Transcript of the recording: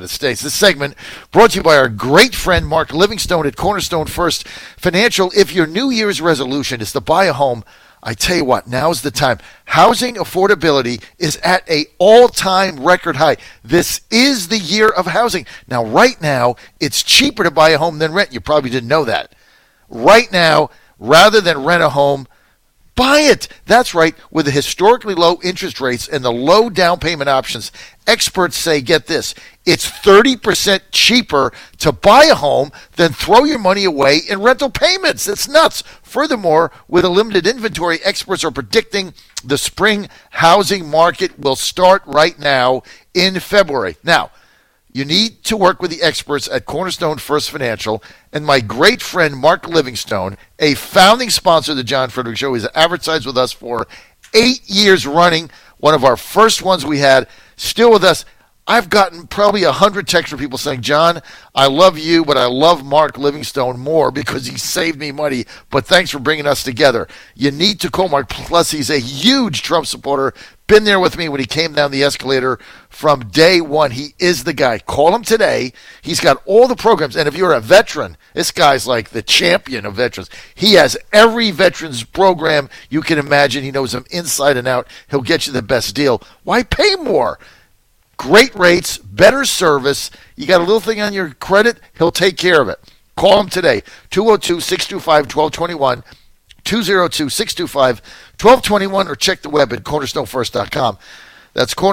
United States. This segment brought to you by our great friend Mark Livingstone at Cornerstone First Financial. If your New Year's resolution is to buy a home, I tell you what, now's the time. Housing affordability is at an all-time record high. This is the year of housing. Now, right now, it's cheaper to buy a home than rent. You probably didn't know that. Right now, rather than rent a home, buy it. That's right. With the historically low interest rates and the low down payment options, experts say, get this, it's 30% cheaper to buy a home than throw your money away in rental payments. It's nuts. Furthermore, with a limited inventory, experts are predicting the spring housing market will start right now in February. Now, you need to work with the experts at Cornerstone First Financial and my great friend Mark Livingstone, a founding sponsor of the John Frederick Show. He's advertised with us for 8 years running, one of our first ones we had, still with us. I've gotten probably 100 texts from people saying, John, I love you, but I love Mark Livingstone more because he saved me money, but thanks for bringing us together. You need to call Mark. Plus, he's a huge Trump supporter. Been there with me when he came down the escalator from day one. He is the guy. Call him today. He's got all the programs. And if you're a veteran, this guy's like the champion of veterans. He has every veterans program you can imagine. He knows them inside and out. He'll get you the best deal. Why pay more? Great rates, better service. You got a little thing on your credit, he'll take care of it. Call him today, 202-625-1221, 202-625-1221, or check the web at cornerstonefirst.com. That's